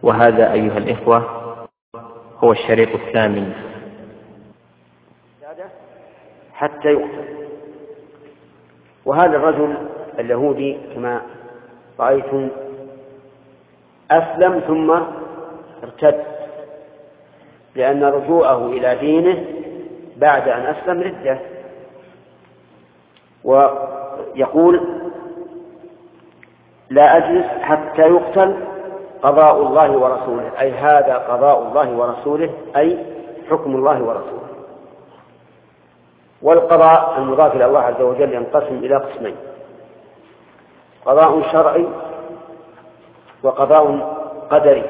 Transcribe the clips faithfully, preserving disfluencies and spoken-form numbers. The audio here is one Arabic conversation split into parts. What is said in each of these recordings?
وهذا أيها الإخوة هو الشريط الثامن حتى يقتل. وهذا الرجل اليهودي كما رأيتم أسلم ثم ارتد، لأن رجوعه إلى دينه بعد أن أسلم ردة. ويقول لا أجلس حتى يقتل قضاء الله ورسوله، أي هذا قضاء الله ورسوله، أي حكم الله ورسوله. والقضاء المضاف إلى الله عز وجل ينقسم إلى قسمين: قضاء شرعي وقضاء قدري.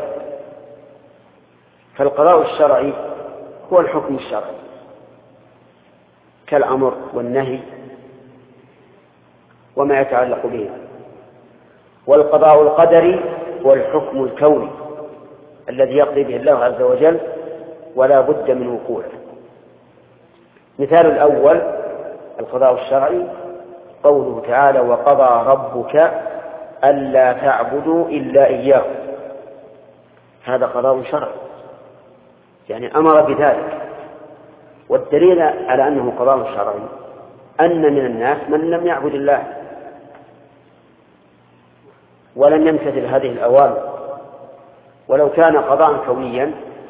فالقضاء الشرعي هو الحكم الشرعي كالأمر والنهي وما يتعلق به، والقضاء القدري هو الحكم الكوني الذي يقضي به الله عز وجل ولا بد من وقوعه. مثال الأول القضاء الشرعي قوله تعالى: وقضى ربك ألا تعبدوا إلا إياه. هذا قضاء شرعي، يعني أمر بذلك. والدليل على أنه قضاء شرعي أن من الناس من لم يعبد الله ولم يمتثل هذه الأوامر، ولو كان قضاء كونيا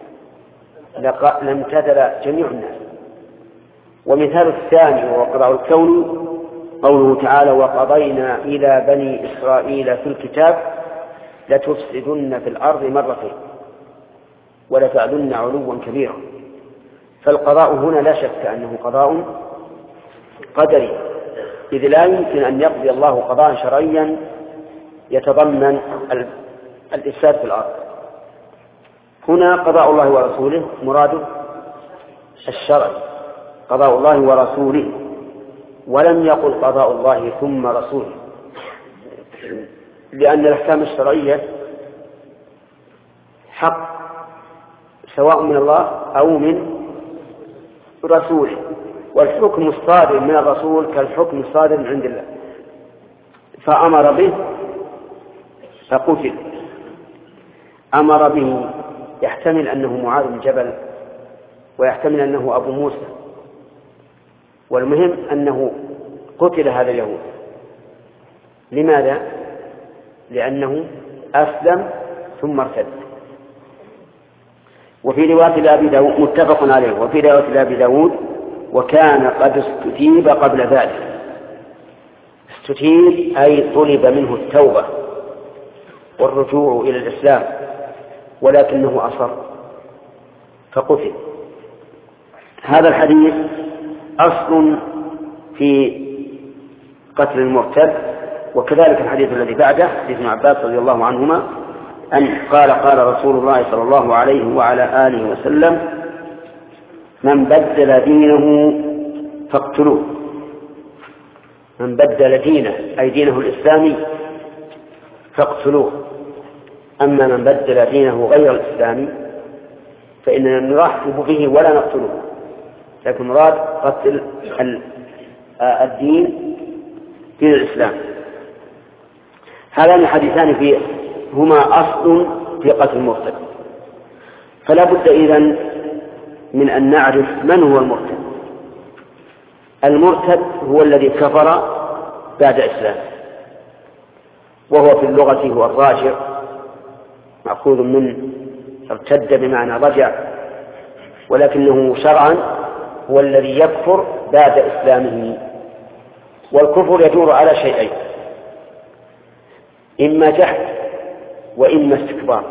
لامتثل جميع الناس. ومثال الثاني وهو القضاء الكوني قوله تعالى: وقضينا إلى بني إسرائيل في الكتاب لتفسدن في الأرض مرتين ولتعلن علوا كبيرا. فالقضاء هنا لا شك أنه قضاء قدري، إذ لا يمكن أن يقضي الله قضاء شرعيا يتضمن الإفساد في الأرض. هنا قضاء الله ورسوله مراده الشرعي، قضاء الله ورسوله، ولم يقل قضاء الله ثم رسوله، لأن الأحكام الشرعية حق سواء من الله أو من رسوله، والحكم الصادر من الرسول كالحكم الصادر من عند الله، فأمر به فقتل. أمر به يحتمل أنه معاذ بن جبل ويحتمل أنه أبو موسى، والمهم أنه قتل هذا اليهود. لماذا؟ لأنه أسلم ثم ارتد. وفي رواية لأبي داود متفق عليه، وفي رواية لأبي داود: وكان قد استتيب قبل ذلك. استتيب أي طلب منه التوبة والرجوع إلى الإسلام، ولكنه أصر فقتل. هذا الحديث أصل في قتل المرتد، وكذلك الحديث الذي بعده حديث ابن عباس رضي الله عنهما أن قال قال رسول الله صلى الله عليه وعلى آله وسلم: من بدل دينه فاقتلوه. من بدل دينه أي دينه الإسلامي فاقتلوه. أما من بدل دينه غير الإسلامي فإننا نرحب به ولا نقتله، لكن مراد قتل الدين دين الإسلام. هذان الحديثان فيه هما أصل في قتل المرتد، فلا بد إذن من أن نعرف من هو المرتد. المرتد هو الذي كفر بعد إسلام، وهو في اللغة هو الراجع، مأخوذ من ارتد بمعنى رجع، ولكنه شرعا هو الذي يكفر بعد إسلامه. والكفر يدور على شيئين: إما جحد وإما استكبار،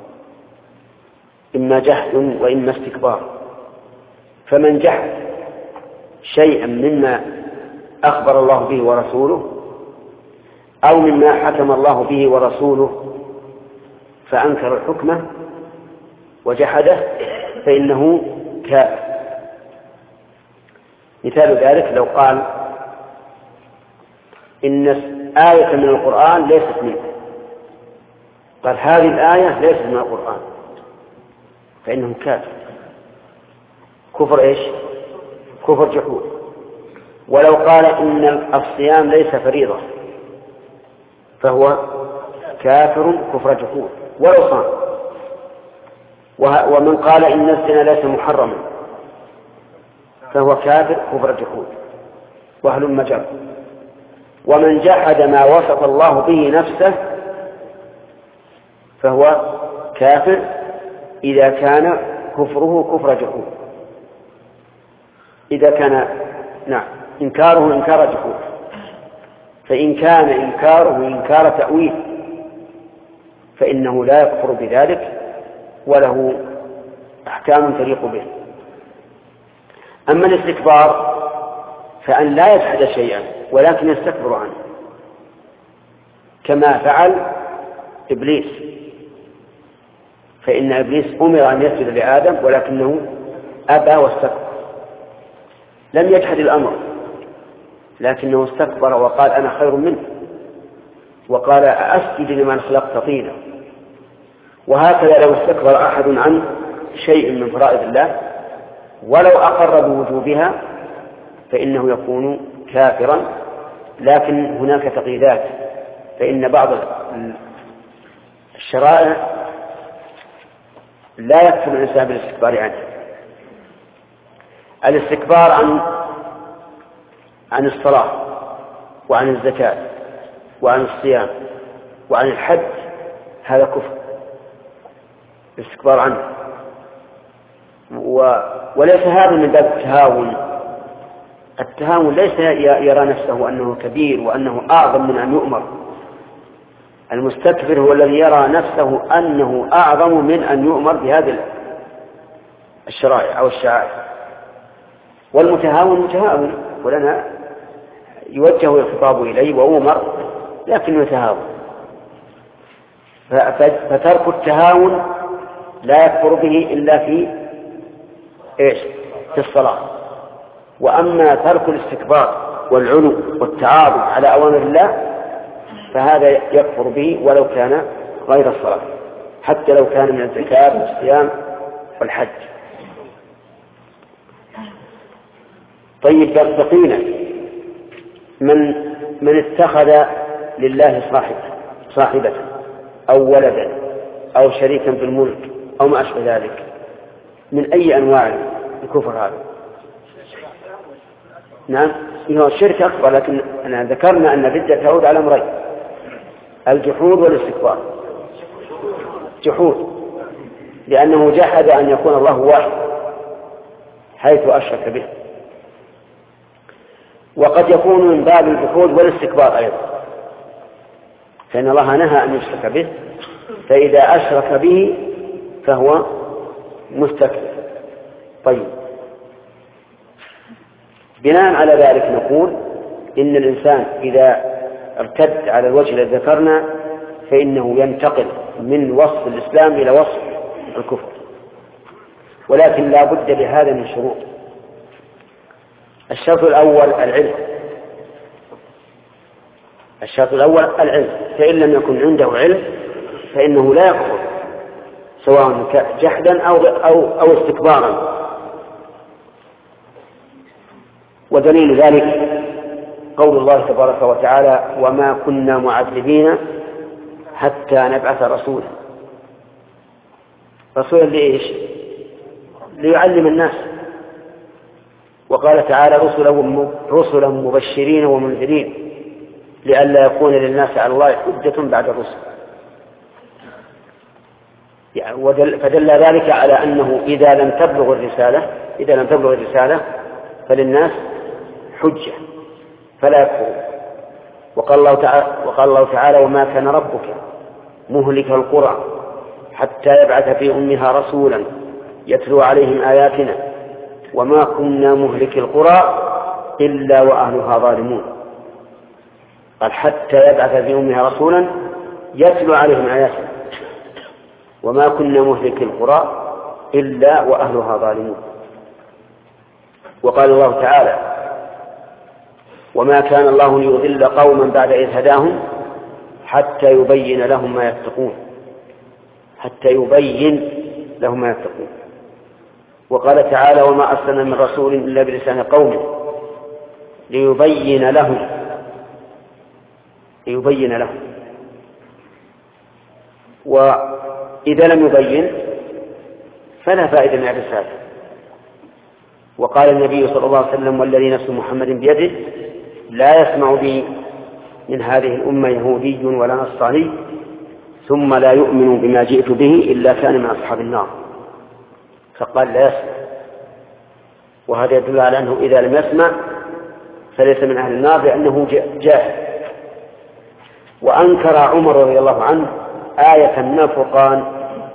إما جحد وإما استكبار. فمن جحد شيئا مما أخبر الله به ورسوله أو مما حكم الله به ورسوله فأنكر الحكمة وجحده فإنه كافر. مثال ذلك لو قال إن آية من القرآن ليست منه، قال هذه الآية ليست من القرآن، فإنه كافر. كفر إيش؟ كفر جحود. ولو قال إن الصيام ليس فريضة فهو كافر كفر جحود ولو صام. ومن قال إن الزنا ليس محرما فهو كافر كفر جحود وهلم جر. ومن جحد ما وصف الله به نفسه فهو كافر إذا كان كفره كفر جحود، إذا كان نعم إنكاره إنكار جحود. فإن كان إنكاره إنكار تأويل فإنه لا يكفر بذلك وله أحكام تليق به. أما الاستكبار فأن لا يجحد شيئا ولكن يستكبر عنه، كما فعل إبليس. فإن إبليس أمر أن يسجد لآدم ولكنه أبى واستكبر، لم يجحد الأمر لكنه استكبر وقال أنا خير منه، وقال أسجد لمن خلقت طينا. وهكذا لو استكبر أحد عن شيء من فرائض الله ولو أقر بوجوبها فإنه يكون كافرا. لكن هناك تقييدات، فإن بعض الشرائع لا يكفر الإنسان بالاستكبار عنه. الاستكبار عن عن الصلاة وعن الزكاة وعن الصيام وعن الحج هذا كفر، الاستكبار عنه. و... وليس هذا من باب التهاون. التهاون ليس يرى نفسه أنه كبير وأنه أعظم من أن يؤمر. المستكبر هو الذي يرى نفسه أنه أعظم من أن يؤمر بهذه الشرائع أو الشعائر. والمتهاون متهاون ولنا يوجه الخطاب إليه وأمر لكن يتهاون. فترك التهاون لا يكفر به إلا في إيش؟ في الصلاة. وأما ترك الاستكبار والعلو والتعاظم على أوامر الله فهذا يكفر به ولو كان غير الصلاة، حتى لو كان من الزكاة والصيام والحج. طيب بقينا من من اتخذ لله صاحب صاحبة أو ولدا أو شريكا في الملك أو ما أشبه ذلك، من أي أنواع الكفر هذا؟ نعم هو الشرك أكبر، لكن أنا ذكرنا أن الردة تعود على أمرين: الجحود والاستكبار. جحود لأنه جحد أن يكون الله واحد حيث أشرك به، وقد يكون من باب الجحود والاستكبار أيضا، فإن الله نهى أن يشرك به، فإذا أشرك به فهو مستكبر. طيب بناء على ذلك نقول إن الإنسان إذا ارتد على الوجه الذي ذكرنا فإنه ينتقل من وصف الإسلام إلى وصف الكفر، ولكن لا بد لهذا من شروط. الشرط الأول العلم الشرط الأول العلم فإن لم يكن عنده علم فإنه لا يكفر، سواء جحدا أو, أو, أو استكبارا. ودليل ذلك قول الله تبارك وتعالى: وما كنا معذبين حتى نبعث رسولا. رسولا لإيش؟ ليعلم الناس. وقال تعالى: رسلا مبشرين ومنذرين لئلا يكون للناس على الله حجة بعد الرسل. فدل ذلك على أنه إذا لم تبلغ الرسالة إذا لم تبلغ الرسالة فللناس حجة فلا يكفرون. وقال الله تعالى, وقال الله تعالى: وما كان ربك مهلك القرى حتى يبعث في أمها رسولا يتلو عليهم آياتنا وما كنا مهلك القرى إلا وأهلها ظالمون. قال: حتى يبعث في أمها رسولا يتلو عليهم آياتنا وما كنا مهلك القرى إلا وأهلها ظالمون. وقال الله تعالى: وما كان الله ليضل قوما بعد إذ هداهم حتى يبين لهم ما يتقون حتى يبين لهم ما يتقون. وقال تعالى: وما أرسلنا من رسول إلا بلسان قومه ليبين لهم ليبين لهم وإذا لم يبين فلا فائدة من الرسالة. وقال النبي صلى الله عليه وسلم: والذي نفس محمد بيده لا يسمع بي من هذه الأمة يهودي ولا نصراني ثم لا يؤمن بما جئت به إلا كان من أصحاب النار. فقال: لا يسمع، وهذا يدل على أنه إذا لم يسمع فليس من أهل النار لأنه جاهل. وأنكر عمر رضي الله عنه آية من الفرقان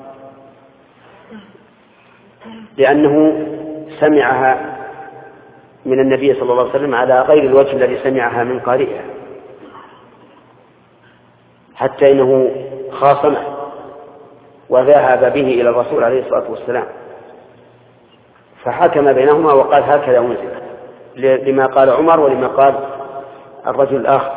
لأنه سمعها من النبي صلى الله عليه وسلم على غير الوجه الذي سمعها من قارئها، حتى إنه خاصمه وذهب به إلى الرسول عليه الصلاة والسلام فحكم بينهما وقال: هكذا أنزلت، لما قال عمر ولما قال الرجل الآخر.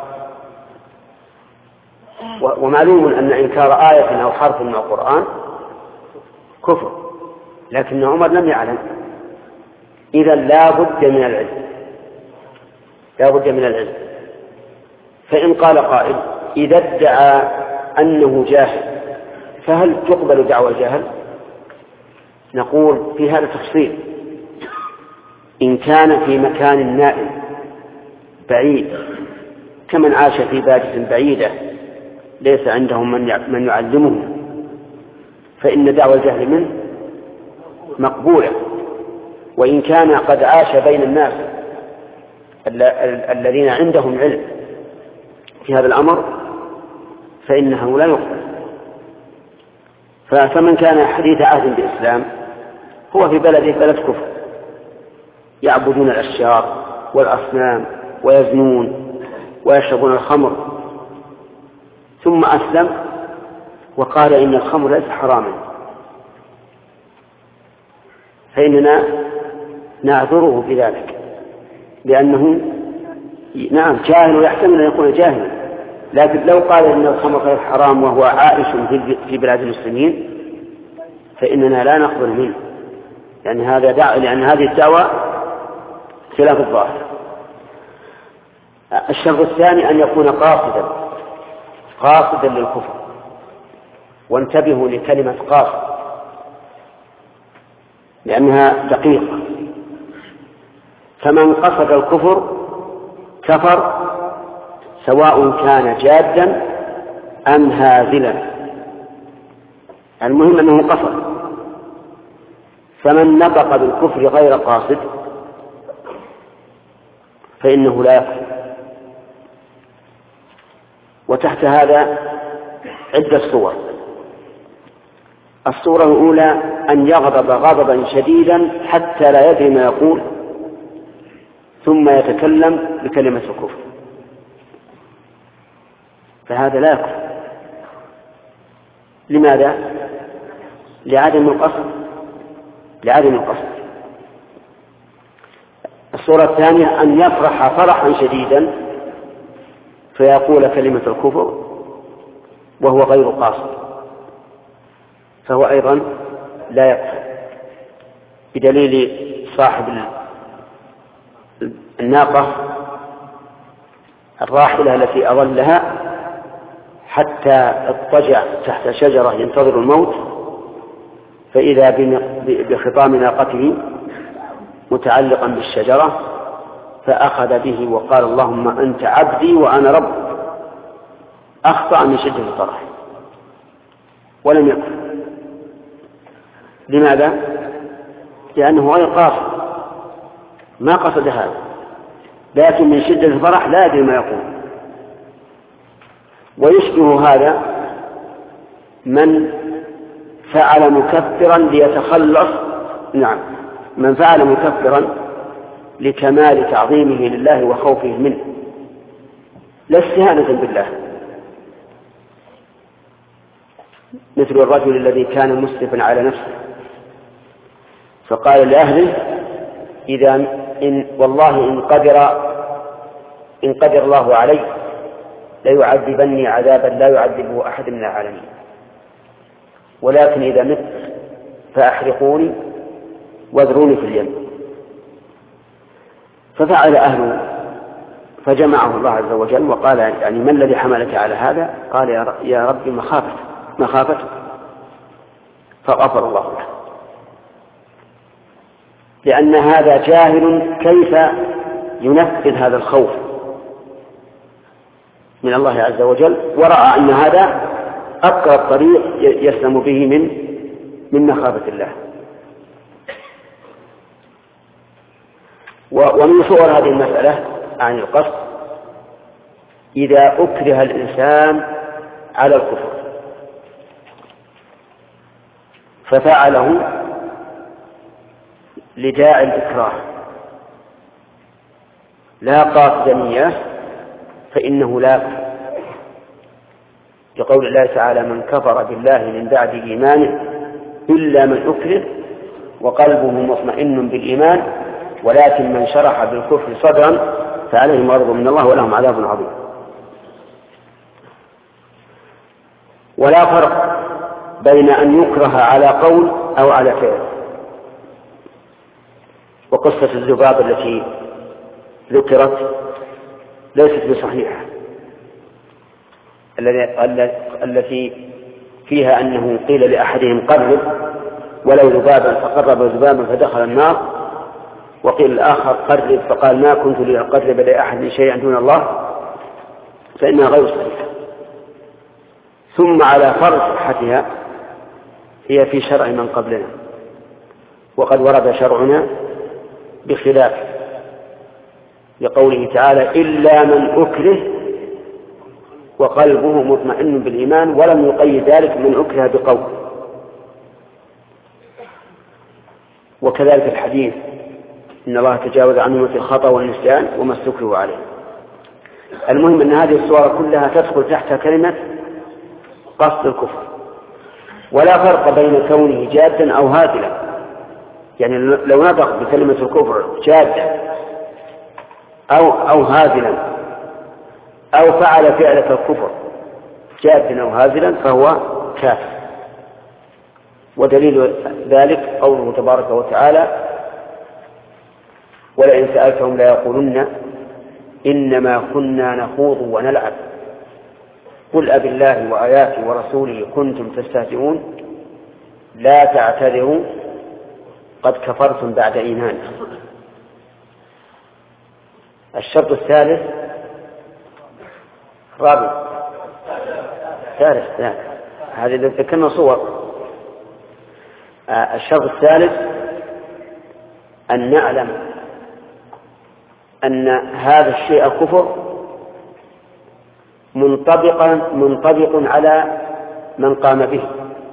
ومعلوم أن إنكار آية أو حرف من القرآن كفر، لكن عمر لم يعلم. إذا لا بد من العلم، لا بد من العلم. فإن قال قائل: إذا ادعى أنه جاهل فهل تقبل دعوى الجهل؟ نقول في هذا تفصيل. إن كان في مكان نائم بعيد كمن عاش في بادية بعيدة ليس عندهم من يعلمه فإن دعوى الجهل منه مقبولة. وإن كان قد عاش بين الناس الذين عندهم علم في هذا الأمر فإنه لا يقبل. فمن كان حديث عهد بالإسلام هو في بلده بلد كفر، يعبدون الأشجار والأصنام ويزنون ويشربون الخمر، ثم أسلم وقال إن الخمر ليس حراما، فإننا نعذره بذلك، لأنه نعم جاهل ويحتمل أن يكون جاهلا، لكن لو قال إن الخمر غير حرام وهو عائش في بلاد المسلمين فإننا لا نقبل منه، يعني هذا دع... لأن هذه الدعوة خلاف الظاهر. الشرط الثاني أن يكون قاصدا قاصدا للكفر، وانتبهوا لكلمة قاصد لأنها دقيقة. فمن قصد الكفر كفر سواء كان جادا أم هازلا، المهم أنه قصد. فمن نطق بالكفر غير قاصد فإنه لا يكفر. وتحت هذا عدة صور. الصورة الأولى أن يغضب غضبا شديدا حتى لا يدري ما يقول ثم يتكلم بكلمة الكفر، فهذا لا يكفر. لماذا؟ لعدم القصد لعدم القصد. الصورة الثانية أن يفرح فرحا شديدا فيقول كلمة الكفر وهو غير قاصد، فهو أيضا لا يكفر، بدليل صاحب الناقة الراحلة التي أظلها حتى اضطجع تحت شجرة ينتظر الموت، فإذا بخطام ناقته متعلقا بالشجرة فأخذ به وقال: اللهم أنت عبدي وأنا ربك. أخطأ من شدة الفرح ولم يكفر. لماذا؟ لأنه غير قاصد، ما قصد هذا، لكن من شدة الفرح لا يدري ما يقول. ويشبه هذا من فعل مكفرا ليتخلص نعم من فعل مكفرا لكمال تعظيمه لله وخوفه منه لا استهانة بالله، مثل الرجل الذي كان مسرفا على نفسه فقال لأهله: إذا إن والله إن قدر إن قدر الله علي ليعذبني عذابا لا يعذبه أحد من العالمين، ولكن إذا مت فأحرقوني واذروني في اليم. ففعل أهله فجمعه الله عز وجل وقال: يعني ما الذي حملك على هذا؟ قال: يا رب مخافة مخافة فغفر الله له. لأن هذا جاهل كيف ينفذ هذا الخوف من الله عز وجل، ورأى أن هذا أقرب طريق يسلم به من من مخافة الله. ومن صور هذه المسألة عن القصد إذا أكره الإنسان على الكفر ففعله لداعي الإكراه لا قاصد نية فإنه لا يكفر، لقول الله تعالى: من كفر بالله من بعد إيمانه إلا من أكره وقلبه مطمئن بالإيمان ولكن من شرح بالكفر صدرا فعليهم غضب من الله ولهم عذاب عظيم. ولا فرق بين أن يكره على قول أو على فعل. وقصة الذباب التي ذكرت ليست بصحيحة، التي فيها أنه قيل لأحدهم قرب ولو ذبابا فقرب ذبابا فدخل النار، وقيل الآخر قرب فقال ما كنت لأقرب لأحد شيئا دون الله، فإنها غير صحيحة. ثم على فرض صحتها هي في شرع من قبلنا، وقد ورد شرعنا بخلاف، لقوله تعالى: إلا من أكره وقلبه مطمئن بالإيمان، ولم يقيد ذلك من أكره بقول. وكذلك الحديث: إن الله تجاوز عن أمة الخطأ والنسيان وما استكرهوا عليه. المهم أن هذه الصور كلها تدخل تحت كلمة قصد الكفر، ولا فرق بين كونه جادا أو هازلا. يعني لو نطق بكلمة الكفر جادا أو أو هازلا أو فعل فعلة الكفر جادا أو هازلا فهو كافر. ودليل ذلك قوله تبارك وتعالى: ولئن سألتهم ليقولن إنما كنا نخوض ونلعب قل أبالله وآياته ورسوله كنتم تستهزئون لا تعتذروا قد كفرتم بعد إيمانكم. الشرط الثالث رابع ثالث لا هذه ذكرنا صور. الشرط الثالث أن نعلم أن هذا الشيء كفر منطبقا منطبق على من قام به،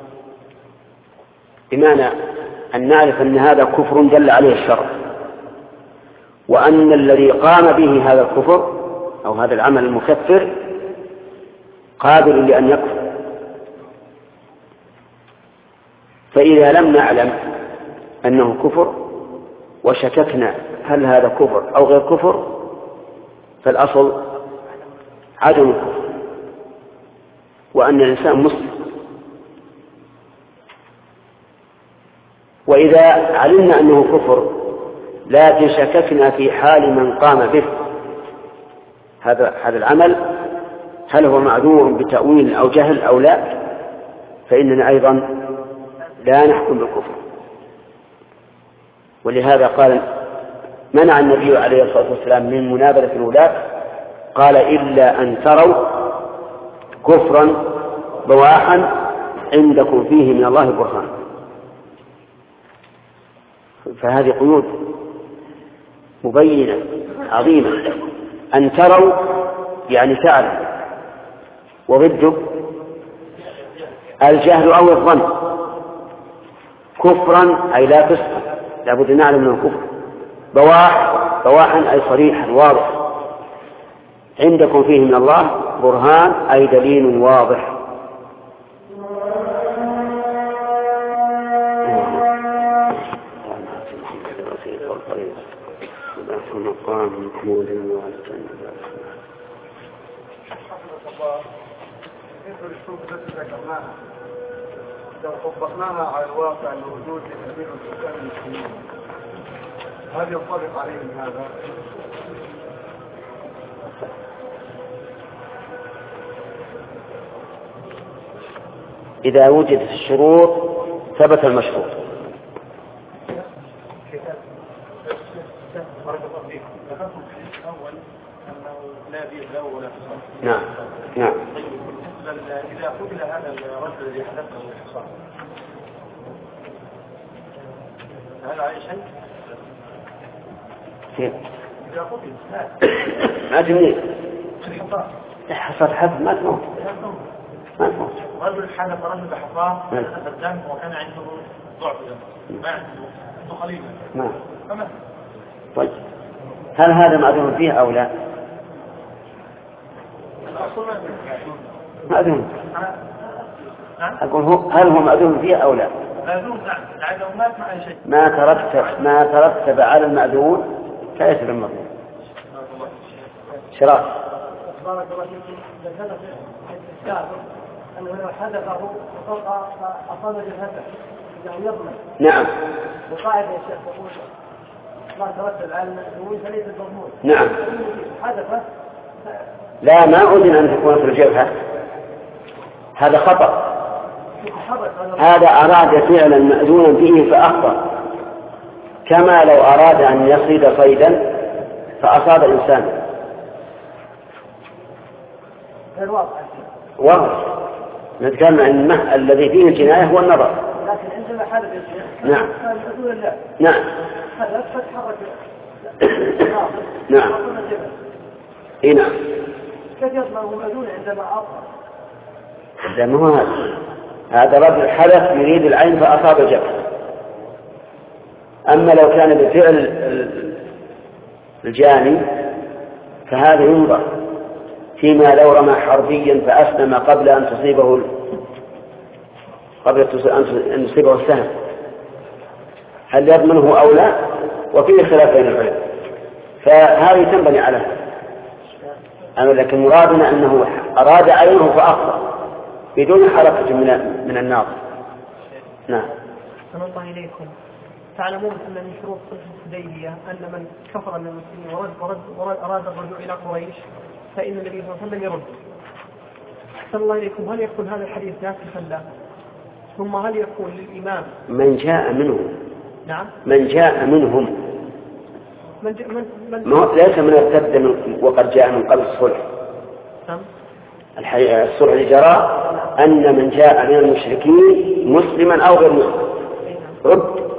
بمعنى أن نعرف أن هذا كفر دل عليه الشرع، وأن الذي قام به هذا الكفر أو هذا العمل المكفر قابل لأن يكفر. فإذا لم نعلم أنه كفر وشككنا هل هذا كفر أو غير كفر فالأصل عدم الكفر، وأن الإنسان مسلم. وإذا علمنا أنه كفر لكن شككنا في حال من قام به هذا هذا العمل هل هو معذور بتأويل أو جهل أو لا، فإننا أيضا لا نحكم بالكفر. ولهذا قال منع النبي عليه الصلاة والسلام من منابذة الولاة، قال: إلا أن تروا كفرا بواحا عندكم فيه من الله برهان. فهذه قيود مبينة عظيمة. أن تروا يعني تعلم، وضده الجهل أو الظن. كفرا أي لا تسقط، لابد أن نعلم أنه كفر. بواح بواحا أي صريحا واضح. عندكم فيه من الله برهان أي دليل واضح. لو طبقناها على الواقع الوجود لكثير من سكان المسلمين هل ينطبق عليهم هذا؟ إذا وجدت الشروط ثبت المشروط. نعم نعم. إذا قبل هذا الرجل الذي حدثه الحصان هل عليه شيء؟ كيف؟ إذا قبل ما تمني الحصان حصل حفظ ما تموت ما تموت. رجل حدث رجل بحصان حدث الدم وكان عنده ضعف ما عنده خليفة. نعم. طيب هل هذا مأذون فيه أو لا؟ مأذون. أقول هو هل هو مأذون فيه أو لا؟ مأذون نعم. لأنه مات مع أي شيء. ما ترتب ما ترتب على المأذون فليس بالمأذون. شراف. بارك الله فيكم. ذكرت الكافر أنه لو حدثه فأصاب جبهته يعني يضمن. نعم. وقاعدة يا شيخ تقول ما ترتب على المأذون فليس بالمأذون. نعم. حدث. لا ما أذن أن تكون في الجبهة هذا خطأ. هذا أراد فعلا مأذونا فيه فأخطأ كما لو أراد أن يصيد صيدا فأصاب الإنسان. واضح. نتكلم عن المه الذي فيه الجناية هو النظر. لكن عندما حدث نعم الله. نعم حدث فتحرك. نعم اي نعم. كيف يضمن مأذون عندما أصاب؟ عندما هو هذا هذا رجل حدث يريد العين فأصاب الجبهة. أما لو كان بفعل الجاني فهذا ينظر فيما لو رمى حربيا فأسلم قبل أن تصيبه قبل أن يصيبه السهم هل يضمنه أو لا؟ وفيه خلاف بين العلماء فهذه تنبني على هذا. أما لكن مرادنا أنه أراد عينه فأخطأ بدون حركة من من الناظر. نعم. أحسن الله إليكم. تعلمون أن من شروط صلح الحديبية أن من كفر من المسلمين ورد ورد ورد أراد الرجوع إلى قريش فإن النبي صلى الله عليه وسلم يرد. أحسن الله إليكم. هل يكون هذا الحديث ناسخا له؟ ثم هل يكون للإمام من جاء منهم؟ نعم. من جاء منهم من جاء من من ليس من ارتد من وقد جاء من قبل الصلح. نعم. الصلح اللي جرى أن من جاء من المشركين مسلما أو غير مسلم رد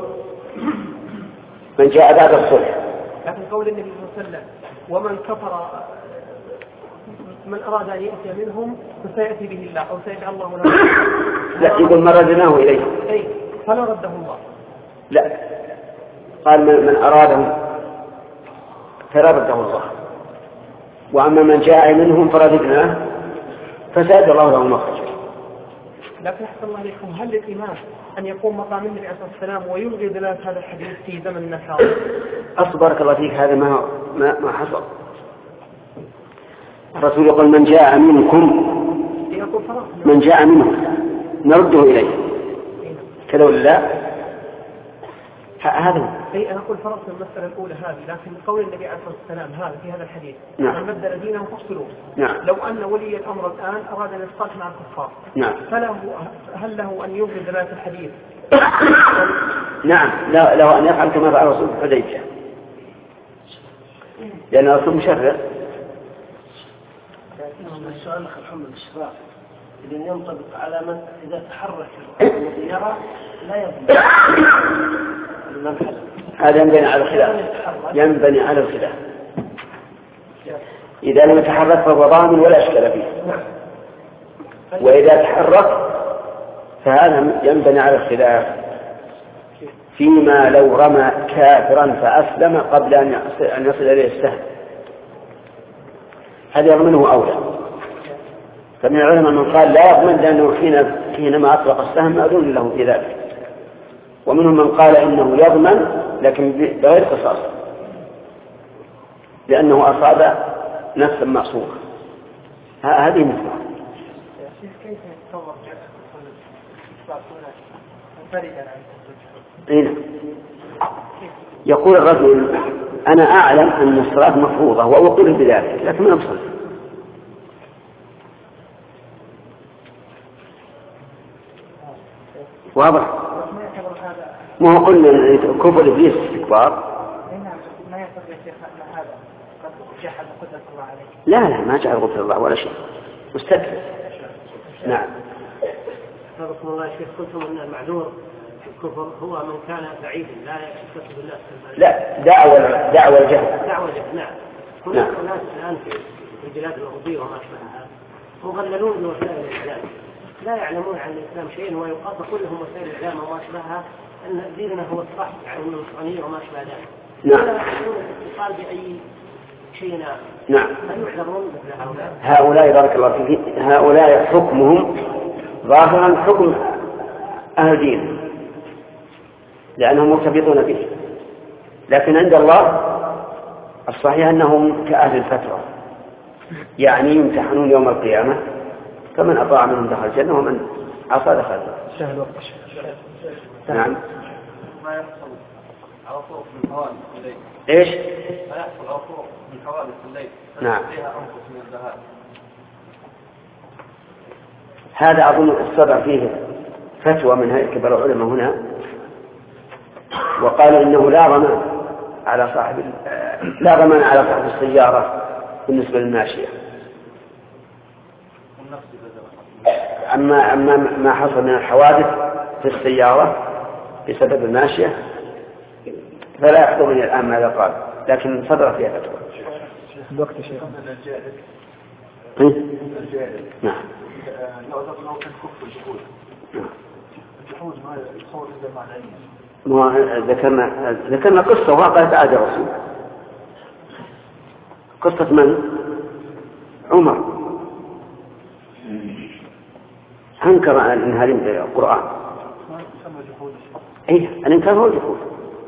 من جاء بعد الصلح. لكن قول النبي صلى الله عليه وسلم ومن كفر من أراد أن يأتي منهم فسيأتي به الله أو سيجعل الله له. لا يقول من ردناه إليه. أي فلا رده الله. لا قال من, من أرادهم فلا رده الله. وأما من جاء منهم فرددناه فسيجعل الله له مخرجا. لكن أحسن الله عليكم هل للإمام أن يقوم مقام النبي عليه الصلاة والسلام ويلغي دلالة هذا الحديث في زمن النصارى؟ أصبرك الله فيك هذا ما ما ما حصل. الرسول يقول من جاء منكم من جاء منهم نرده إليه كذا ولا لا؟ هذا أي أنا أقول فرقت المسألة الأولى هذه لكن قول النبي عليه الصلاة والسلام هذا في هذا الحديث نعم. من بدل دينه فاقتلوه. نعم. لو أن ولي الأمر الآن أراد أن يصطلح مع الكفار نعم. فله هل له أن يلغي دلالة الحديث؟ نعم لا له أن يفعل كما فعل الرسول في الحديبية لأن الرسول مشرع. السؤال أخي محمد الشفاء إذن ينطبق على من إذا تحرك الذي يرى لا يضمن المنحل. هذا ينبني على الخلاف ينبني على الخلاف. إذا لم يتحرك فهو ضامن ولا إشكال فيه وإذا تحرك فهذا ينبني على الخلاف فيما لو رمى كافرا فأسلم قبل أن يصل إليه السهم هذا يضمنه أولى. فمن العلماء من قال لا يضمن لأنه حينما أطلق السهم مأذون له في ذلك ومنهم من قال إنه يضمن لكن بغير قصاص لأنه أصاب نفسا معصومة. هذه مثلها. كيف يتصور هنا يقول الرجل أنا أعلم أن الصلاة مفروضة وأقر بذلك لكن ما أبصر. واضح؟ ما هو قلنا كفر إبليس استكبار. ما يعتبر يا شيخ هذا جحد قدرة الله عليه. لا لا ما جحد قدرة الله ولا شيء، مستكبر. نعم. رحمه الله شيخ، قلتم أن المعذور في الكفر هو من كان بعيدا لا يشرك بالله. لا دعوة دعوة الجهل. دعوة الجهل نعم. هناك ناس الآن في البلاد الأوروبية وما أشبهها مغللون من وسائل الإعلام لا يعلمون عن الإسلام شيء، ويقال كلهم وسائل الإعلام وما أشبهها أن ديننا هو الصح يعني النصرانية وما أشبه ذلك. نعم. ولا يحصلون الاتصال بأي شيء. نعم. هل يعذرون مثل هؤلاء؟ هؤلاء بارك الله فيك، هؤلاء حكمهم ظاهرا حكم أهل دين لأنهم مرتبطون به، لكن عند الله الصحيح أنهم كأهل الفترة، يعني يمتحنون يوم القيامة، فمن أطاع منهم دخل الجنة ومن عصى دخل النار. نعم. ما يحصل على طرق من حوادث الليل. إيش؟ ما يحصل على طرق من حوادث الليل. نعم. فيها أنفس من الذهاب. هذا أظن السبع فيه فتوى من هيئة كبار العلماء هنا، وقالوا إنه لا ضمان على صاحب لا ضمان على صاحب السيارة بالنسبة للماشية. أما أما ما حصل من الحوادث في السيارة بسبب الماشية فلا يحضرني الآن ماذا قال، لكن صدر فيها فتوى. الوقت شيخ. نعم. لو لو كان كفر الجحود. الجحود ما يتصور إلا مع العلم. ما ذكرنا ذكرنا قصة واقعة عهد الرسول. قصة من؟ عمر أنكر الإنهار بالقرآن. أيه الإنكار هو الجحود.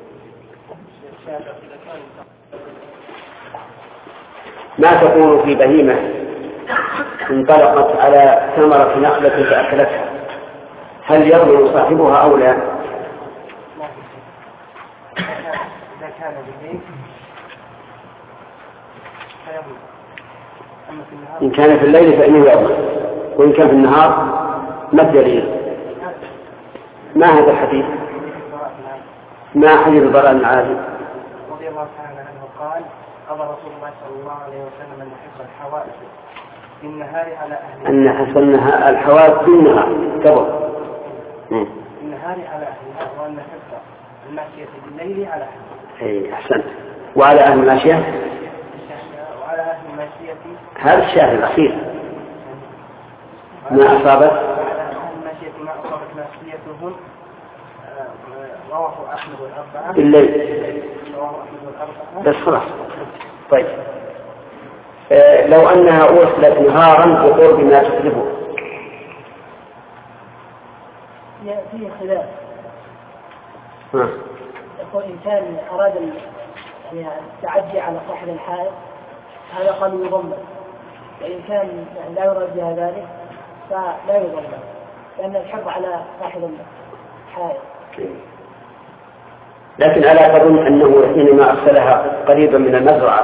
ما تقول في بهيمة انطلقت على ثمرة نخلة فأكلتها، هل يضمن صاحبها أو لا؟ إن كان في الليل فإنه يضمن، وإن كان في النهار ما الدليل؟ ما هذا الحديث؟ ما حديث البراء بن عازب رضي الله تعالى عنه قال قضى رسول الله صلى الله عليه وسلم أن حفظ الحوائج بالنهار على أهلها، أن حفظنها الحوائج بالنهار كبر بالنهار على أهلها، وأن حفظ الماشية بالليل على أهلها. أي أحسنت. وعلى أهل الماشية وعلى أهل الماشية هذا الشاهد الأخير ما أصابت وعلى أهل الماشية ما أصابت ماشيتهم رواه أحمد والأربعة بالليل. رواه أحمد والأربعة. بس خلاص. طيب آه لو أنها أرسلت نهارا بقرب ما تطلبه فيه خلاف. ها. يقول إن كان أراد يعني التعدي على صاحب الحائط هذا قد يضمن، وإن كان لا يراد بها ذلك فلا يضمن، لأن الحق على صاحب الحائط. لكن ألا تظن أنه حينما أرسلها قريبا من المزرعة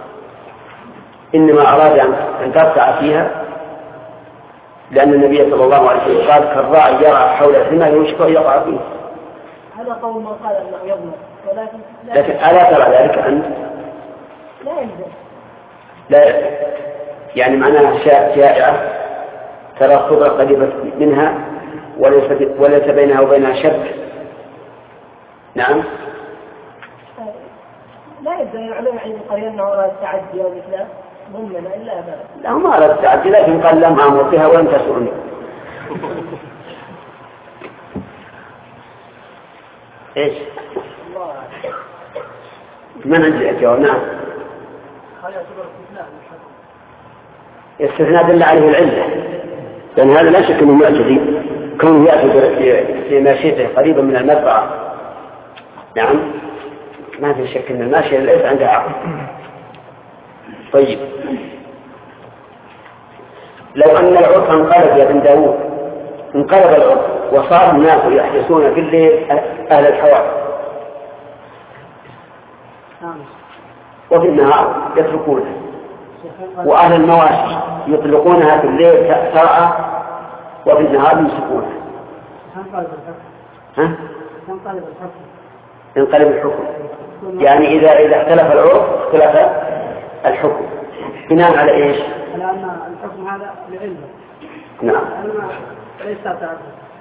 إنما أراد أن ترتع فيها، لأن النبي صلى الله عليه وسلم قال كالراعي يرعى حول الحمى يوشك أن يقع فيه. هذا قول من قال أنه يضمن، ولكن لكن ألا ترى ذلك أنت؟ لا يلزم. لا يعني معناها شائعة ترى خضرة قريبة منها وليس وليس بينها وبينها شك. نعم. لا يلزم يعلم عن القرية أنه أراد التعدي أو مثله ضمن إلا هذا. لا ما أراد التعدي، لكن قال لم أمر بها ولم تسرني. إيش؟ من عندي الجواب؟ نعم. استثناء دل عليه العلة، لأن هذا لا شك أنه معتدي كونه يأتي في ماشيته قريبا من المزرعة. نعم ما في شك أن الماشية ليس عندها عقل. طيب لو أن العرف انقلب يا بن داود، انقلب العرف وصار الناس يحدثون في الليل أهل الحوادث وفي النهار يتركونها، وأهل المواشي يطلقونها في الليل ترعى وفي النهار يمسكونها. ها؟ انقلب الحكم، يعني إذا إذا اختلف العرف اختلف الحكم بناء على إيش؟ على أن الحكم هذا لعلة. نعم. ليس تعبد.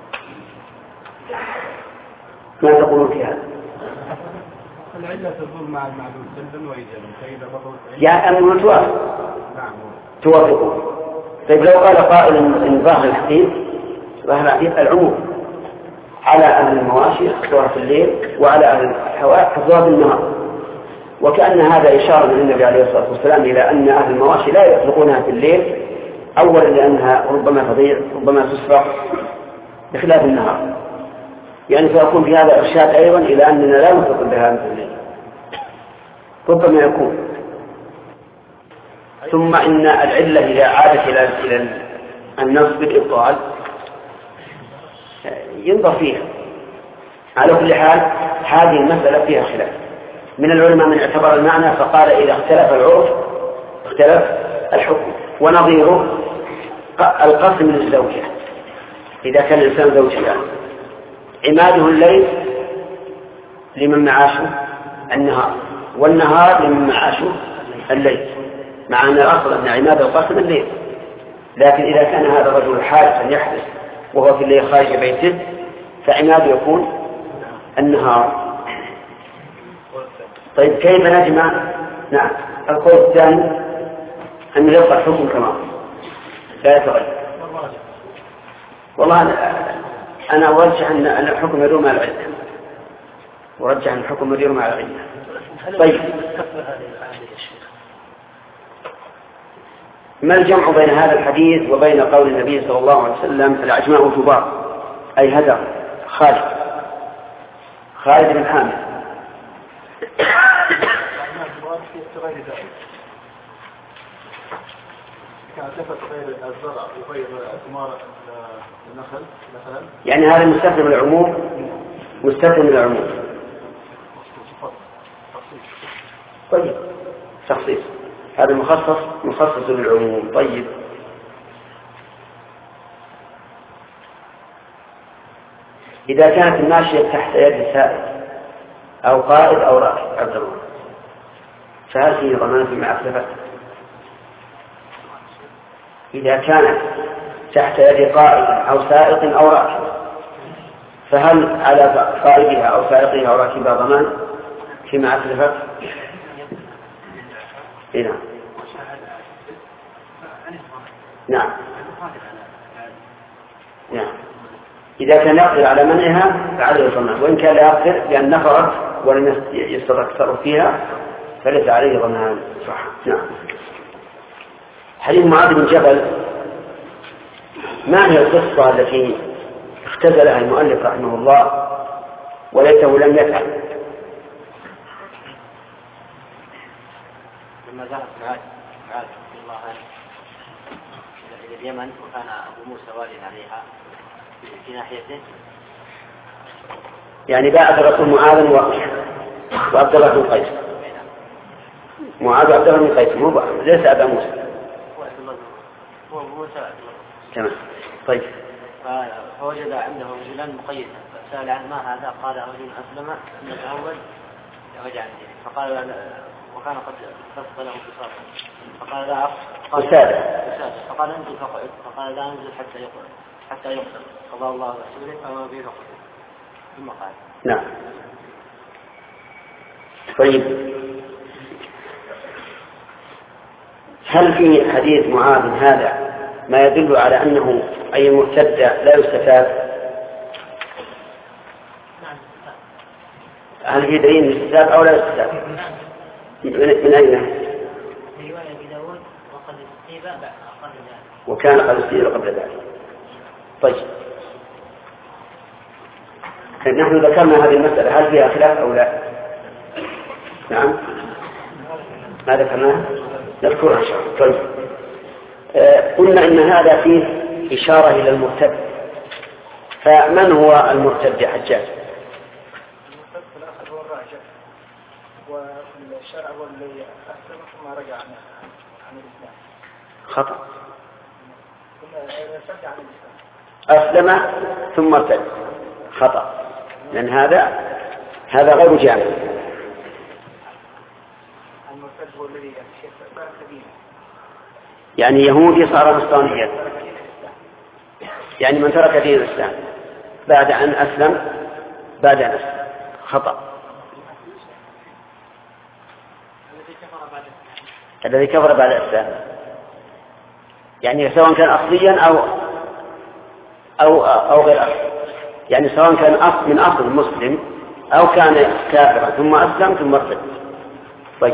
ما تقولون في هذا؟ العلة تظل مع المعلوم سلبا وإيجابا فإذا بطلت يعني أمر توافق. نعم. توافقون. طيب لو قال قائل إن ظاهر الحديث ظاهر الحديث العموم على أهل المواشي حفظها في الليل وعلى أهل الحواء حفظها في النهار، وكأن هذا إشارة من النبي عليه الصلاة والسلام إلى أن أهل المواشي لا يطلقونها في الليل، أولا لأنها ربما تضيع ربما تسرق بخلاف النهار، يعني سيكون في هذا إرشاد أيضا إلى أننا لا نطلق بها مثل الليل ربما يكون. ثم إن العلة إذا عادت إلى إلى النص بالإبطال ينظر فيها. على كل حال هذه المسألة فيها خلاف من العلماء من اعتبر المعنى فقال إذا اختلف العرف اختلف الحكم، ونظيره القسم للزوجة. إذا كان الإنسان زوجها عماده الليل لمن معاشه النهار، والنهار لمن معاشه الليل، مع أن الأصل أن عماد القسم الليل، لكن إذا كان هذا الرجل حارسا يحرس وهو في الليل خارج بيته فعماده يكون النهار. طيب كيف نجمع؟ نعم القول الثاني أن يبقى الحكم كما لا يتغير. والله أنا أرجح أن الحكم يدور مع العلة، ورجح أن الحكم يدور مع العلة. طيب ما الجمع بين هذا الحديث وبين قول النبي صلى الله عليه وسلم الأجماع جبار، أي هدر خالد خالد بن حامد؟ يعني هذا مستثنى من العموم، مستثنى من العموم. طيب تخصيص هذا مخصص مخصص للعموم. طيب إذا كانت الماشية تحت يد سائق أو قائد أو راكب عبد الله فهل فيه ضمان فيما أسلفت؟ إذا كانت تحت يد قائد أو سائق أو راكب فهل على قائدها أو سائقها أو راكبها ضمان فيما أسلفت؟ نعم نعم نعم. إذا كان يقدر على منعها فعليه الضمان، وإن كان لا يقدر لأن نفرت ولم يستطع التصرف فيها فليس عليه ضمان. صح. نعم. حديث معاذ بن جبل ما هي القصة التي اختزلها المؤلف رحمه الله وليته لم يفعل؟ لما ذهب معاذ معاذ رضي الله عنه إلى اليمن وكان أبو موسى والي عليها في ناحيته، يعني بعث الرسول معاذ وعبد الله بن قيس. معاذ عبد الله بن قيس مو ليس أبا موسى. هو أبو موسى. تمام. طيب. فوجد عنده رجلا مقيدا فسأل عن ما هذا، قال رجل أسلم ثم تهود رجع عنه فقال وكان قد فسق له بصاصا فقال لا وسادة فقال انزل فقعد فقال لا انزل حتى يقعد حتى يقتل قضى الله ورسوله فما به فقعد ثم قال. نعم. طيب هل في حديث معاذ هذا ما يدل على أنه أي مرتدة لا يستتاب؟ هل في دليل يستتاب أو لا يستتاب؟ من أين؟ رواية أبي داود وقد استيب قبل ذلك وكان قد استيب قبل ذلك. طيب نحن ذكرنا هذه المسألة هل فيها خلاف أو لا؟ نعم ما ذكرناها نذكرها إن شاء الله. طيب آه قلنا إن هذا فيه إشارة إلى المرتد، فمن هو المرتد يا حجاج؟ المرتد في الآخر هو الراجع، والشرع هو الذي أسلم ثم رجع عن عن الإسلام. خطأ. ارتد عن الإسلام. أسلم ثم ارتد خطأ، لأن هذا هذا غير جامع. المرتد هو الذي الشيخ باع سبيله. يعني يهودي صار نصرانيا، يعني من ترك دين الإسلام بعد أن أسلم بعد أن أسلم خطأ. الذي كفر بعد الإسلام يعني سواء كان أصليا أو أو أو غير أصلي، يعني سواء كان أصل من أصل مسلم أو كان كافرا ثم أسلم ثم ارتد. طيب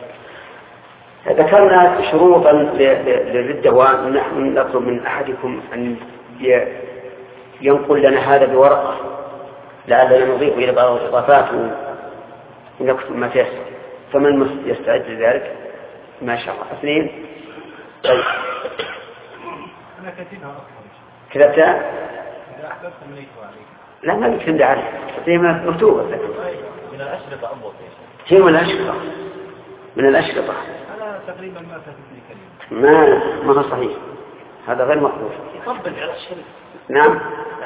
ذكرنا شروطا للردة ونحن نطلب من أحدكم أن ينقل لنا هذا بورقة لعلنا نضيف إلى بعض الإضافات ونكتب ما تيسر، فمن يستعد لذلك ما شاء الله. اثنين. طيب أنا كتبها كتبتها؟ إذا أحببت مليتها عليك. لا ما نكتب عليه، هي مكتوبة من الأشرطة أبوك. هي من الأشرطة من الأشرطة أنا تقريبا ما فاتتني كلمة. ما ما هو صحيح، هذا غير مقبول. يطبق على الشرك. نعم.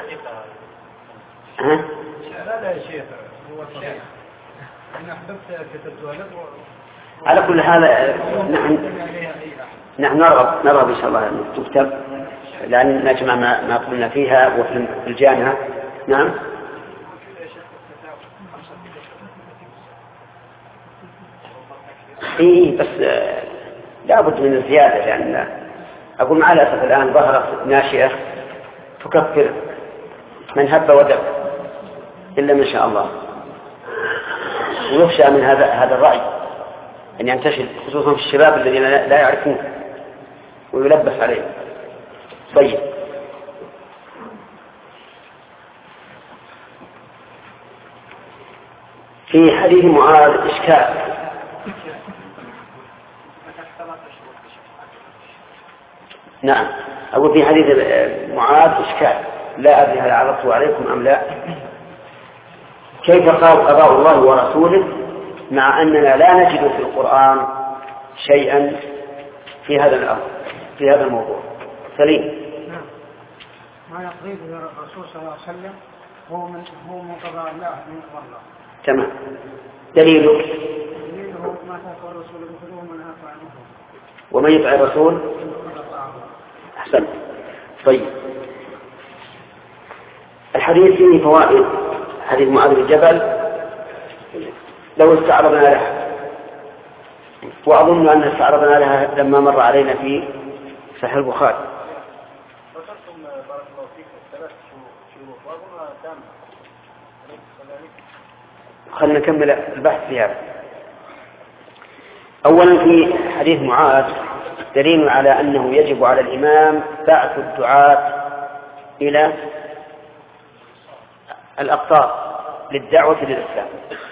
ها؟ لا لا يا شيخ هو صحيح. أنا أحببت كتبتها لك. على كل حال نحن نحن نرغب نرغب إن شاء الله أن تكتب لأن نجمع ما ما قلنا فيها وفي الجامعة. نعم. إيه بس لابد من الزيادة، لأن أقول مع الأسف الآن ظهرت ناشئة تكفر من هب ودب إلا ما شاء الله، ويخشى من هذا هذا الرأي أن ينتشر خصوصا في الشباب الذين لا يعرفون ويلبس عليه. طيب في حديث معاذ إشكال. نعم أقول في حديث معاذ إشكال لا أدري هل عرضته عليكم أم لا. كيف قال قضاء الله ورسوله مع أننا لا نجد في القرآن شيئا في هذا الأمر في هذا الموضوع؟ سليم. نعم. ما يقضيه الرسول صلى الله عليه وسلم هو من هو من قضاء الله من قضاء الله. تمام. دليله دليله ما تقول الرسول بخلوه من أطاع عنه ومن يطع الرسول. أحسن. طيب الحديث فيه فوائد. حديث معاذ بن جبل لو استعرضنا لها، وأظن أن استعرضنا لها لما مر علينا في صحيح البخاري. ذكرتم بارك الله فيكم ثلاث شروط وأظنها تامة. خلنا نكمل البحث في هذا. أولا في حديث معاذ دليل على أنه يجب على الإمام بعث الدعاة إلى الأقطار للدعوة للإسلام.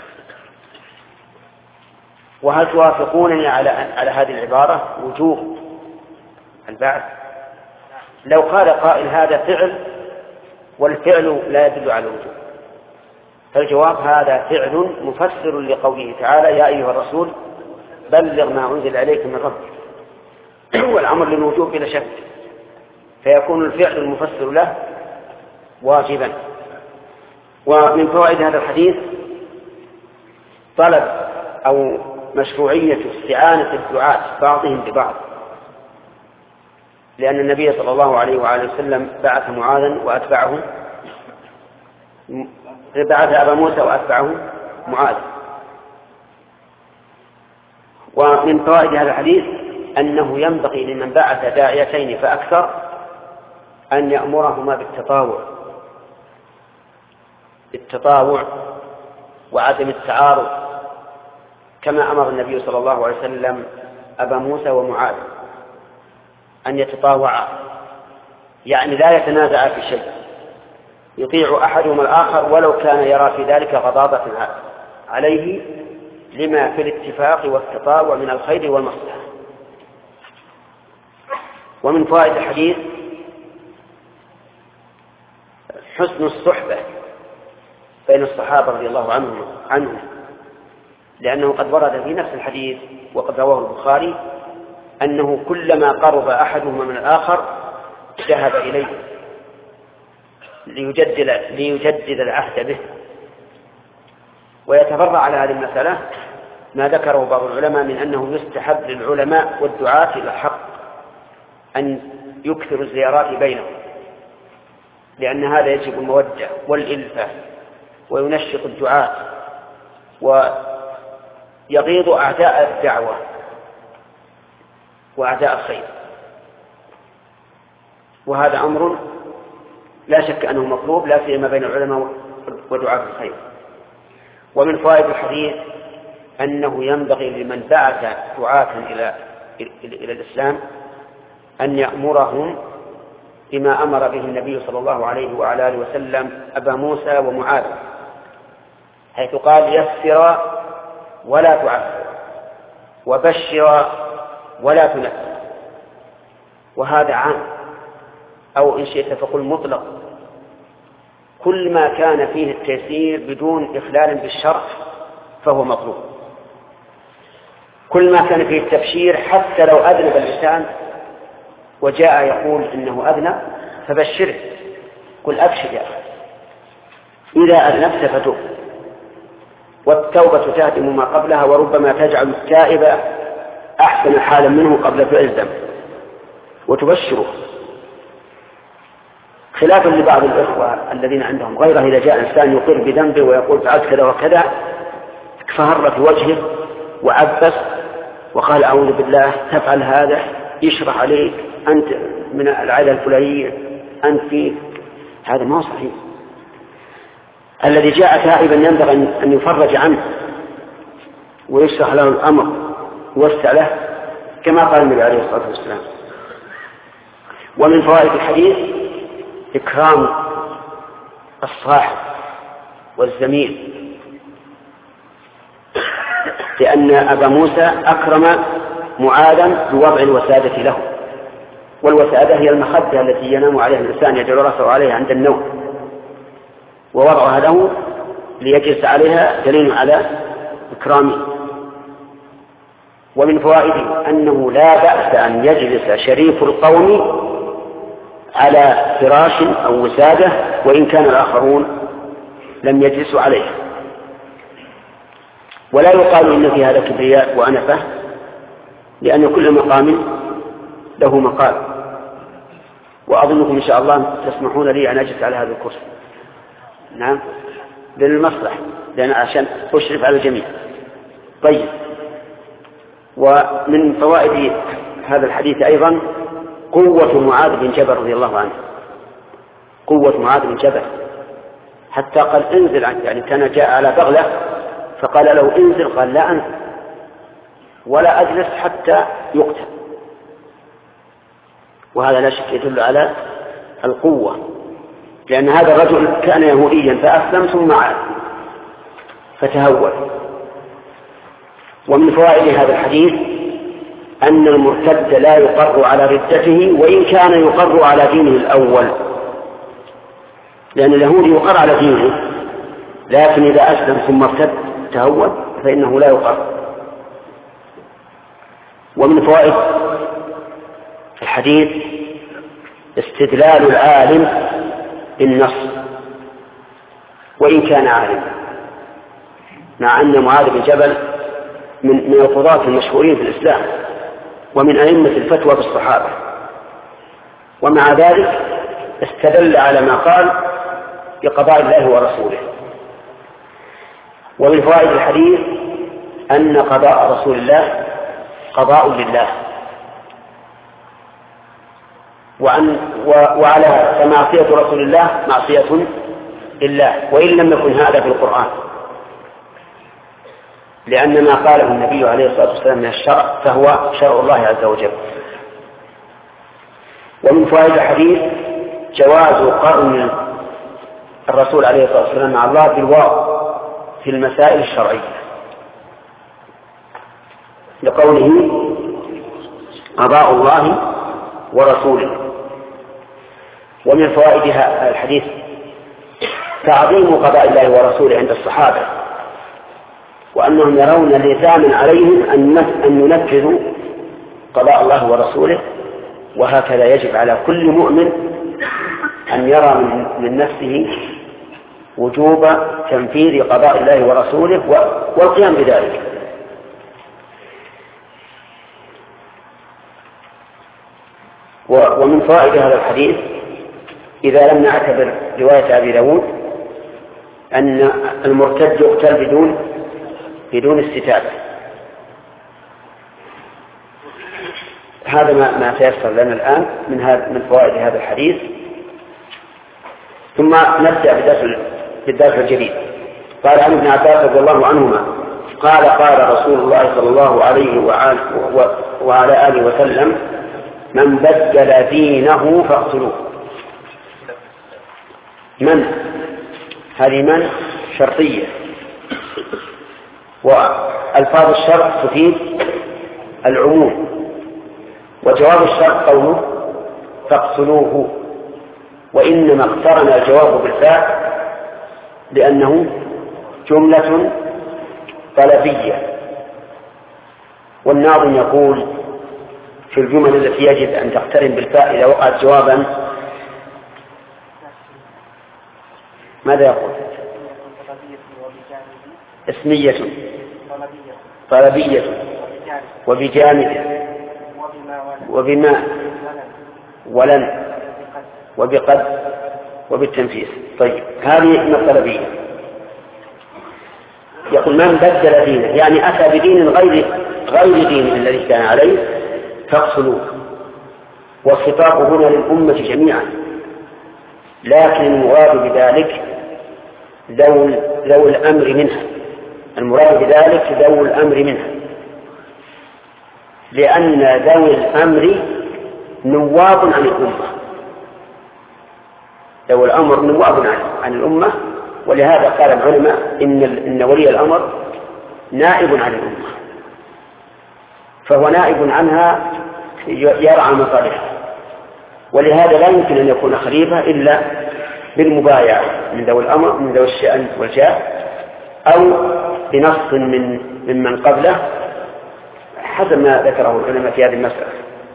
وهل توافقونني على على هذه العبارة وجوب البعث؟ لو قال قائل هذا فعل والفعل لا يدل على الوجوب، فالجواب هذا فعل مفسر لقوله تعالى يا أيها الرسول بلغ ما أنزل إليك من ربك، والأمر للوجوب بلا شك، فيكون الفعل المفسر له واجبا. ومن فوائد هذا الحديث طلب أو مشروعية استعانة الدعاة بعضهم ببعض، لأن النبي صلى الله عليه وآله وسلم بعث معاذا وأتبعه بعث أبا موسى وأتبعه معاذ. ومن فوائد هذا الحديث أنه ينبغي لمن بعث داعيتين فأكثر أن يأمرهما بالتطاوع بالتطاوع وعدم التعارض، كما أمر النبي صلى الله عليه وسلم أبا موسى ومعاذ أن يتطاوعا، يعني لا يتنازعا في شيء، يطيع أحدهما الآخر ولو كان يرى في ذلك غضاضة عليه لما في الاتفاق والتطاوع من الخير والمصلحة. ومن فوائد الحديث حسن الصحبة بين الصحابة رضي الله عنهم عنهم لأنه قد ورد في نفس الحديث وقد رواه البخاري أنه كلما قرب أحدهما من الآخر ذهب إليه ليجدد, ليجدد العهد به. ويتفرع على هذه المسألة ما ذكره بعض العلماء من أنه يستحب للعلماء والدعاة إلى الحق أن يكثروا الزيارات بينهم، لأن هذا يجب المودة والإلفة وينشط الدعاة ويغيظ أعداء الدعوة وأعداء الخير، وهذا أمر لا شك أنه مطلوب لا سيما بين العلماء ودعاة الخير. ومن فوائد الحديث أنه ينبغي لمن بعث دعاة إلى إلى الإسلام أن يأمرهم بما أمر به النبي صلى الله عليه وعلى آله وسلم أبا موسى ومعاذ، حيث قال: يسر ولا تعسر، وبشر ولا تنفر. وهذا عام، أو إن شئت فقل مطلق، كل ما كان فيه التيسير بدون إخلال بالشرع فهو مطلوب. كل ما كان فيه التبشير حتى لو أذنب الإنسان وجاء يقول إنه أذنب فبشره، قل أبشر يا أخي إذا أذنبت فتوب، والتوبة تهدم ما قبلها وربما تجعل التائب أحسن حالا منه قبل فعل الذنب وتبشره، خلافا لبعض الإخوة الذين عندهم غيره. إذا جاء إنسان يقر بذنبه ويقول فعلت كذا وكذا فهر في وجهه وعبس وقال أعوذ بالله تفعل هذا، يشرح عليك أنت من العائلة الفلانية أنت فيه، هذا ما هو صحيح. الذي جاء تائبا ينبغي أن يفرج عنه ويشرح له الأمر ويوسع له كما قال النبي عليه الصلاة والسلام. ومن فوائد الحديث إكرام الصاحب والزميل، لأن أبا موسى أكرم معاذا بوضع الوسادة له، والوسادة هي المخدة التي ينام عليها الإنسان يجعل رأسه عليها عند النوم، ووضعها له ليجلس عليها دليل على إكرامه. ومن فوائده أنه لا بأس أن يجلس شريف القوم على فراش أو وسادة وإن كان الآخرون لم يجلسوا عليه، ولا يقال إن في هذا كبرياء وأنفة، لأن كل مقام له مقال. وأظنكم إن شاء الله تسمحون لي أن أجلس على هذا الكرسي، نعم، للمصلحة، لأن عشان أشرف على الجميع. طيب، ومن فوائد هذا الحديث أيضا قوة معاذ بن جبل رضي الله عنه، قوة معاذ بن جبل، حتى قال انزل عنه، يعني كان جاء على بغلة فقال له انزل، قال لا أنزل ولا أجلس حتى يقتل. وهذا لا شك يدل على القوة، لأن هذا الرجل كان يهوديا فأسلم ثم عاد فتهول. ومن فوائد هذا الحديث أن المرتد لا يقر على ردته وإن كان يقر على دينه الأول، لأن اليهودي يقر على دينه، لكن إذا أسلم ثم ارتد تهول فإنه لا يقر. ومن فوائد الحديث استدلال العالم بالنص وإن كان عالما، مع أن معاذ بن جبل من من القضاة المشهورين في الإسلام ومن أئمة الفتوى بالصحابة، ومع ذلك استدل على ما قال بقضاء الله ورسوله. ومن فوائد الحديث أن قضاء رسول الله قضاء لله، وأن وعلى فمعصية رسول الله معصية لله، وإن لم يكن هذا في القرآن، لأن ما قاله النبي عليه الصلاة والسلام من الشرع فهو شرع الله عز وجل. ومن فوائد الحديث جواز قرن الرسول عليه الصلاة والسلام مع الله بالواو في المسائل الشرعية، لقوله قضاء الله ورسوله. ومن فوائد الحديث تعظيم قضاء الله ورسوله عند الصحابة، وأنهم يرون لزاما عليهم أن ينفذوا قضاء الله ورسوله، وهكذا يجب على كل مؤمن أن يرى من نفسه وجوب تنفيذ قضاء الله ورسوله والقيام بذلك. ومن فوائد هذا الحديث إذا لم نعتبر رواية أبي داود أن المرتد يقتل بدون بدون استتابة. هذا ما ما تيسر لنا الآن من هذا من فوائد هذا الحديث. ثم نبدأ بدرس بالدرس الجديد. قال عن ابن عباس رضي الله عنهما قال قال رسول الله صلى الله عليه وعلى آله وسلم من بدل دينه فاقتلوه. من هذه من شرطية، والفاظ الشرط تفيد العموم، وجواب الشرط قوله فاقتلوه، وإنما اقترن الجواب بالفاء لأنه جملة طلبية. والناظم يقول في الجمل التي يجب أن تقترن بالفاء إذا وقعت جوابا ماذا يقول؟ اسمية طلبية وبجانب وبما ولن وبقد وبالتنفيذ. طيب هذه من الطلبية. يقول من بدل دينه يعني أتى بدين غير غير دينه الذي كان عليه فاقتلوه. والخطاب هنا للأمة جميعا، لكن المراد بذلك ذوي الأمر منها، المراد بذلك ذوي الأمر منها، لأن ذوي الأمر نواب عن الأمة، ذوي الأمر نواب عن الأمة، ولهذا قال العلماء إن, إن ولي الأمر نائب عن الأمة، فهو نائب عنها يرعى مصالحها، ولهذا لا يمكن أن يكون خليفة إلا بالمبايعة من ذوي الأمر من ذوي الشأن والجاه أو بنص من ممن قبله حسب ما ذكره العلماء في هذه المسألة.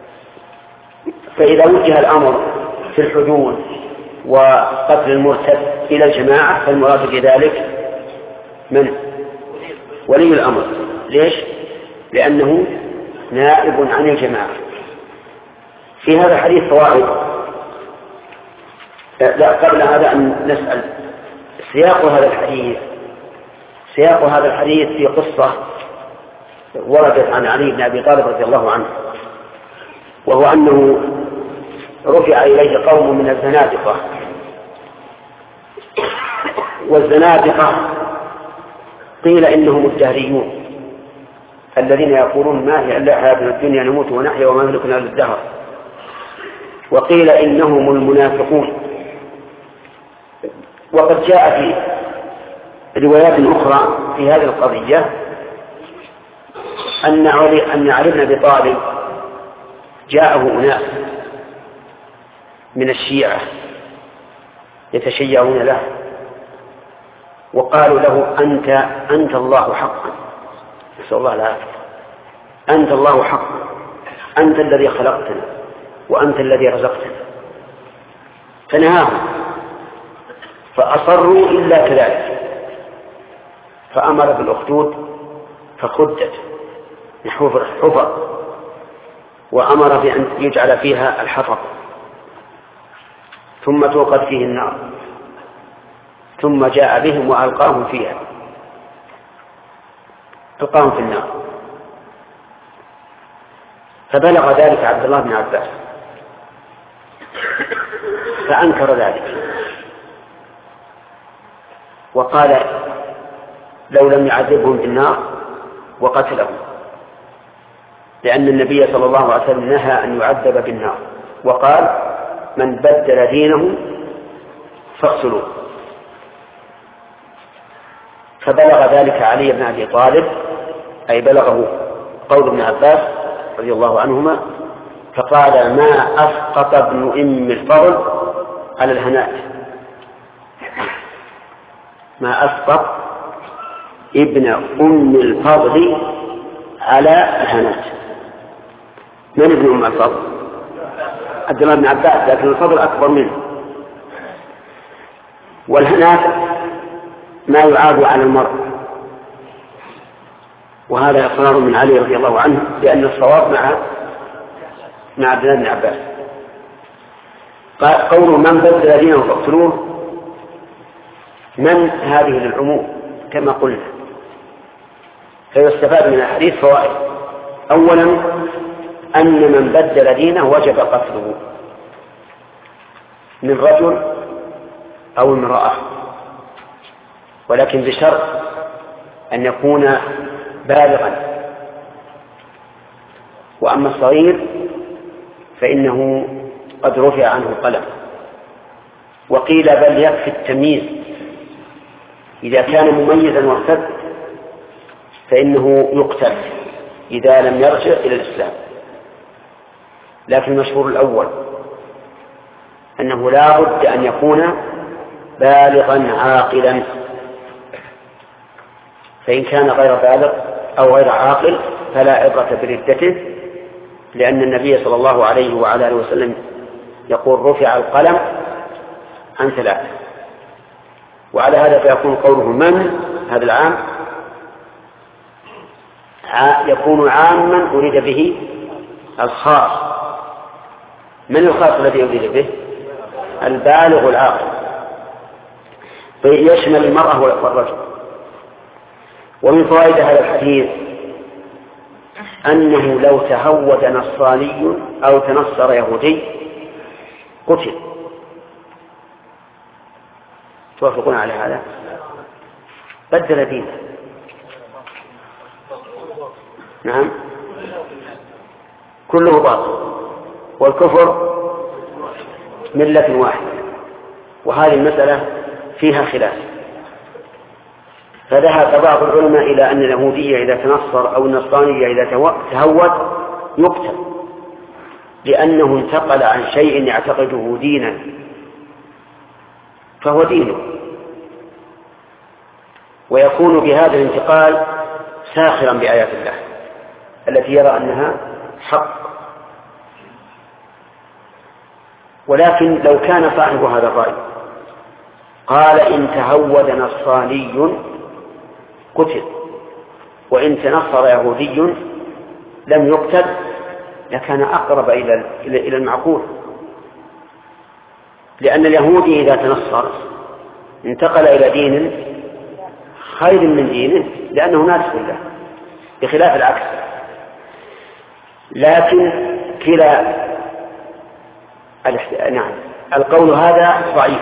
فإذا وجه الأمر في الحدود وقتل المرتد إلى الجماعة فالمراد بذلك من ولي الأمر. ليش؟ لأنه نائب عن الجماعة. في هذا الحديث فوائد. لا قبل هذا أن نسأل سياق هذا الحديث. سياق هذا الحديث في قصة وردت عن علي بن أبي طالب رضي الله عنه، وهو أنه رفع إليه قوم من الزنادقة، والزنادقة قيل إنهم الدهريون الذين يقولون ما هي إلا حياتنا الدنيا نموت ونحيا وما ملكنا للدهر، وقيل إنهم المنافقون. وقد جاء في روايات أخرى في هذه القضية أن علي أن علي بن أبي طالب جاءه أناس من الشيعة يتشيعون له وقالوا له أنت أنت الله حقا، نسأل الله العافية، أنت الله حقا، أنت الذي خلقتنا وأنت الذي رزقتنا. فنهاهم فأصروا إلا كذلك، فأمر بالأخدود فخدت نحو الحفر، وأمر بأن يجعل فيها الحطب ثم توقد فيه النار، ثم جاء بهم وألقاهم فيها، ألقاهم في النار. فبلغ ذلك عبد الله بن عباس فأنكر ذلك وقال لو لم يعذبهم بالنار وقتلهم، لأن النبي صلى الله عليه وسلم نهى أن يعذب بالنار، وقال من بدل دينه فاقتلوه. فبلغ ذلك علي بن أبي طالب، أي بلغه قول ابن عباس رضي الله عنهما، فقال ما أسقط ابن أم الفضل على الهنات، ما أسقط ابن أم الفضل على الهنات. من ابن أم الفضل؟ عبد الله بن عباس، لكن الفضل أكبر منه. والهنات ما يعاب على المرء، وهذا إقرار من علي رضي الله عنه، لأن الصواب مع مع عبد الله بن عباس. قوله من بدل دينه فاقتلوه، من هذه للعموم كما قلنا، فيستفاد من الحديث فوائد. أولا أن من بدل دينه وجب قتله من رجل أو امرأة، ولكن بشرط أن يكون بالغا. وأما الصغير فإنه قد رفع عنه القلم. وقيل بل يكفي التمييز، إذا كان مميزا وارتد فإنه يقتل إذا لم يرجع إلى الإسلام. لكن المشهور الأول أنه لا بد أن يكون بالغا عاقلا، فإن كان غير بالغ أو غير عاقل فلا عبرة بردته، لأن النبي صلى الله عليه وعلى آله وسلم يقول رفع القلم عن ثلاثة. وعلى هذا فيكون قوله من هذا العام يكون عاما أريد به الخاص. من الخاص الذي أريد به؟ البالغ العاقل، يشمل المرأة والرجل. ومن فوائد هذا الحديث أنه لو تهود نصراني أو تنصر يهودي قتل. توافقون على هذا؟ بدل دينه. نعم كله باطل، والكفر ملة واحدة، وهذه المسألة فيها خلاف. فذهب بعض العلماء إلى أن اليهودية إذا تنصر أو النصرانية إذا تهود يقتل، لأنه انتقل عن شيء يعتقده دينا فهو دينه، ويكون بهذا الانتقال ساخرا بآيات الله التي يرى أنها حق. ولكن لو كان صاحب هذا الرأي قال إن تهود نصراني قتل وإن تنصر يهودي لم يقتل، لكان أقرب إلى إلى المعقول، لأن اليهودي إذا تنصر انتقل إلى دين خير من دينه لأنه ناسخ له، بخلاف العكس. لكن كلا نعم القول هذا ضعيف،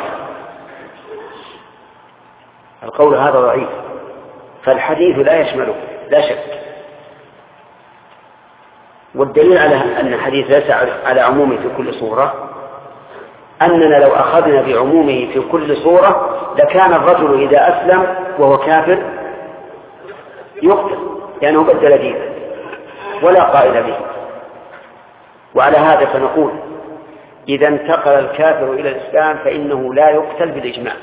القول هذا ضعيف، فالحديث لا يشمله لا شك. والدليل على أن الحديث ليس على عمومه في كل صورة أننا لو أخذنا بعمومه في كل صورة لكان الرجل إذا أسلم وهو كافر يقتل لأنه بدل دينه ولا قائل به. وعلى هذا فنقول إذا انتقل الكافر إلى الإسلام فإنه لا يقتل بالإجماع،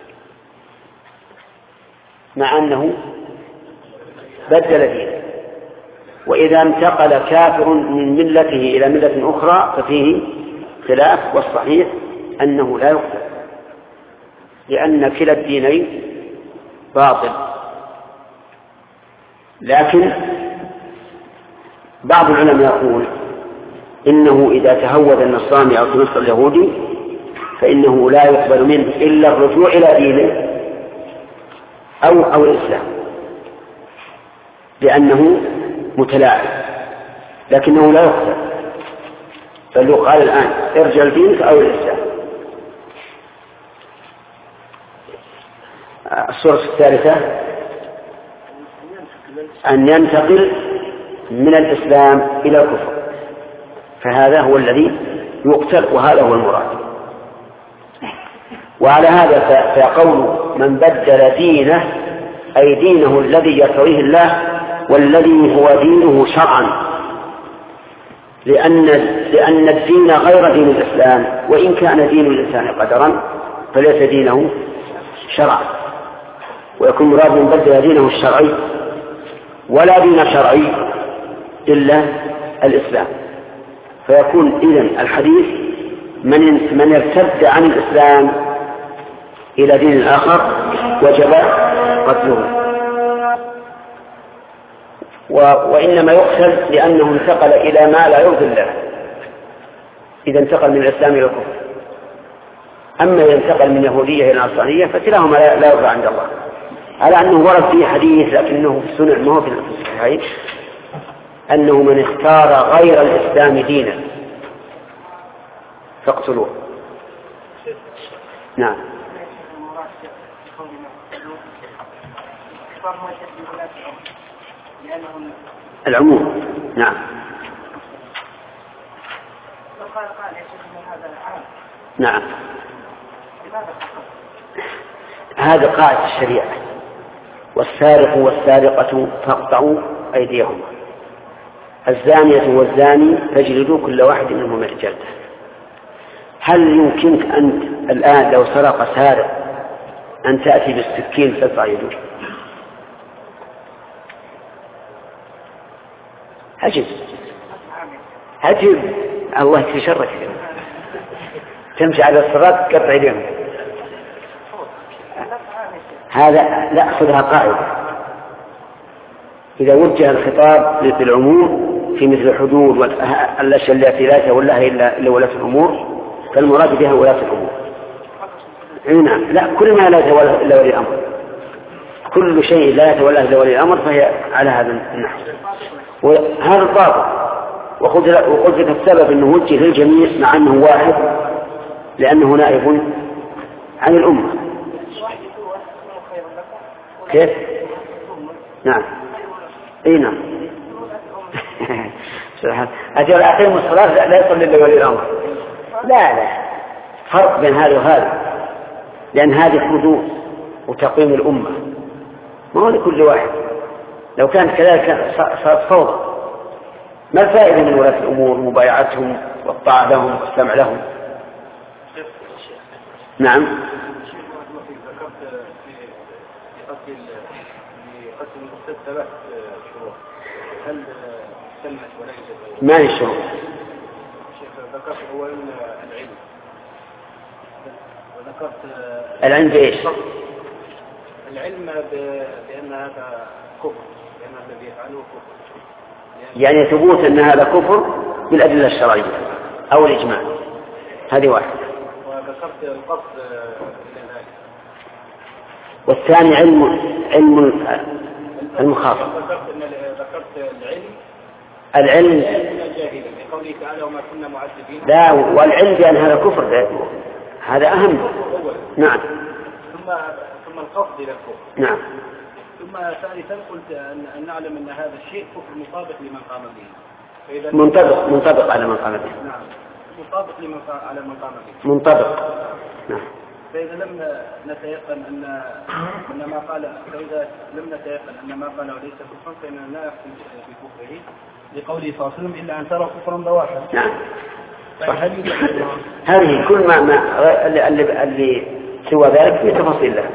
مع أنه بدل دينه. وإذا انتقل كافر من ملته إلى ملة أخرى ففيه خلاف، والصحيح أنه لا يقتل لأن كلا الدينين باطل. لكن بعض العلماء يقول إنه إذا تهود النصراني أو تنصر اليهودي فإنه لا يقبل منه إلا الرجوع إلى دينه أو أو الإسلام، لأنه متلاعب، لكنه لا يقتل، بل يقال الآن ارجع لدينك أو الإسلام. الصورة الثالثة أن ينتقل من الإسلام إلى الكفر، فهذا هو الذي يقتل وهذا هو المراد. وعلى هذا فيقول من بدل دينه أي دينه الذي يرتضيه الله والذي هو دينه شرعا، لأن لأن الدين غير دين الإسلام، وإن كان دين الإنسان قدرا فليس دينه شرعا، ويكون مراد من بدل دينه الشرعي، ولا دين شرعي إلا الإسلام. فيكون إذن الحديث من من ارتد عن الإسلام إلى دين آخر وجب قتله، وإنما يقتل لأنه انتقل إلى ما لا يرضي الله إذا انتقل من الإسلام إلى الكفر. أما ينتقل من يهودية إلى نصرانية فكلاهما لا يرضى عند الله، على أنه ورد فيه حديث لكنه في السنن ما هو في الصحيحين أنه من اختار غير الإسلام دينا فاقتلوه. نعم. العموم. نعم. نعم. هذا قاعدة الشريعة: والسارق والسارقة فاقطعوا أيديهما، الزانية والزاني فاجلدوا كل واحد منهما جلدة. هل يمكنك أنت الآن لو سرق سارق أن تأتي بالسكين تقطع يده؟ عجب عجب، الله يكفي شرك، تمشي على الصراط تقطع يديهم. هذا لا، خذها قاعدة: إذا وجه الخطاب بالعموم في مثل الحدود والأشياء التي لا يتولاها إلا ولاة الأمور فالمراد بها ولاة الأمور. نعم. لا، كل ما لا يتولى إلا ولي الأمر، كل شيء لا يتولاه إلا ولي الأمر فهي على هذا النحو. وهذا الضابط. وقلت لك السبب أنه وجه للجميع مع أنه واحد لأنه نائب عن الأمة. كيف؟ نعم. اي نعم. أجل أقيموا الصلاة لا يصلي إلا ولي الأمر. لا لا، فرق بين هذا وهذا، لأن هذه حدود وتقويم الأمة ما هو لكل واحد. لو كانت كذلك صارت فوضى. ما الفائدة من ولاة الأمور؟ مبايعتهم والطاعة لهم والسمع لهم. نعم. ثلاث شروط، هل سمعت ولا يوجد؟ ما هي الشروط؟ شيخ ذكرت أولا العلم، وذكرت العلم بإيش؟ العلم بأن هذا كفر، بأن الذي يفعله كفر، يعني ثبوت أن هذا كفر بالأدلة الشرعية أو الإجماع. هذه واحدة. وذكرت القصد إلى ذلك. والثاني علم علم المخاطب. ذكرت ذكرت العلم العلم الجاهل بقوله تعالى وما كنا معذبين. لا، والعلم بأن هذا كفر هذا أهم. نعم. ثم ثم القصد إلى الكفر. نعم. ثم ثالثا قلت أن نعلم أن هذا الشيء كفر مطابق لمن قام به. فإذا منطبق منطبق على من قام به. نعم. مطابق لمن على من قام به. منطبق. نعم. فإذا لم نتيقن أن أن ما قال فإذا لم نتيقن أن ما قاله ليس كفرا فإننا لا نحكم بكفره لقوله صلى الله عليه وسلم إلا أن ترى كفرا بواحا. نعم. فهل هذه كل ما ما اللي اللي, اللي سوى ذلك في تفاصيل لها.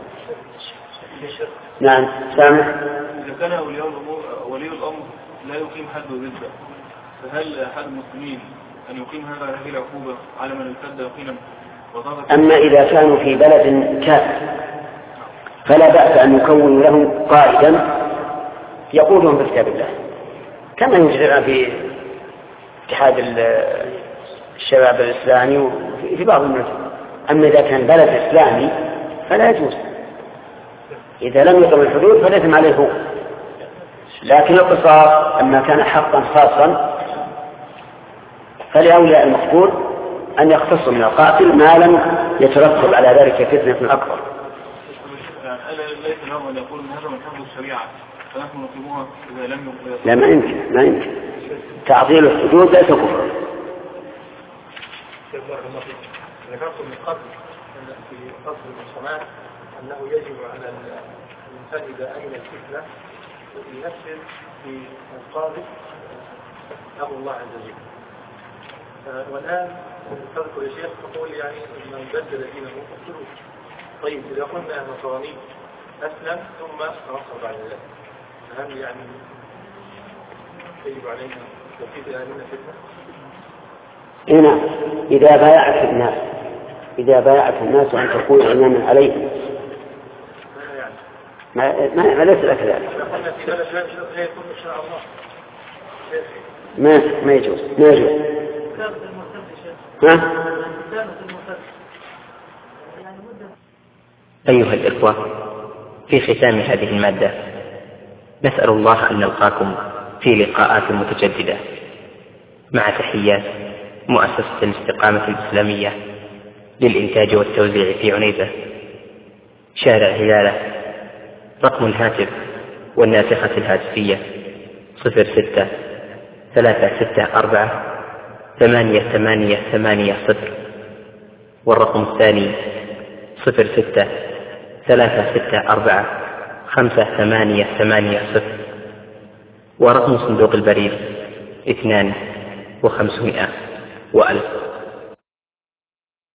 نعم. سامح. إذا كان أولياء الأمور ولي الأمر لا يقيم حد الردة، فهل أحد المسلمين أن يقيم هذا هذه العقوبة على من ارتد يقينا؟ أما إذا كانوا في بلد كافر فلا بأس أن يكونوا لهم قائدا يقودهم بكتاب الله كما يجرى في اتحاد الشباب الإسلامي وفي بعض الناس. أما إذا كان بلد إسلامي فلا يجوز. إذا لم يقم الحدود فليس عليه هو، لكن القصاص أما كان حقا خاصا فلأولياء المقتول أن يختصوا من القاتل ما لم يترتب على ذلك فتنة أكبر. ليس لهم أن يقول هذا من حفظ الشريعة فنحن نقيموها إذا لم يقيموها. لا، ما يمكن ما يمكن تعطيل الحدود ليس كفر. ذكرت من قبل في فصل المجتمعات أنه يجب على الإنسان إذا أمن الفتنة ينفذ في مقابل أمر الله عز وجل. والآن تذكر يا شيخ تقول يعني من بدل دينه فاقتلوه. طيب إذا قلنا نصراني أسلم ثم نصر بعد ذلك فهل يعني يجب علينا تنفيذ أهلنا فتنة؟ هنا إذا بايعت الناس إذا بايعت الناس أن تكون إماما عليهم ما ما ما ليس لك ذلك. ما ما يجوز ما يجوز. ها؟ أيها الإخوة، في ختام هذه المادة نسأل الله أن نلقاكم في لقاءات متجددة، مع تحيات مؤسسة الاستقامة الإسلامية للإنتاج والتوزيع في عنيزة، شارع هلالة. رقم الهاتف والناسخة الهاتفية صفر ستة ثلاثة ستة أربعة ثمانية ثمانية ثمانية صفر، والرقم الثاني صفر ستة ثلاثة ستة أربعة خمسة ثمانية ثمانية صفر، ورقم صندوق البريد اثنان وخمسمائة وألف.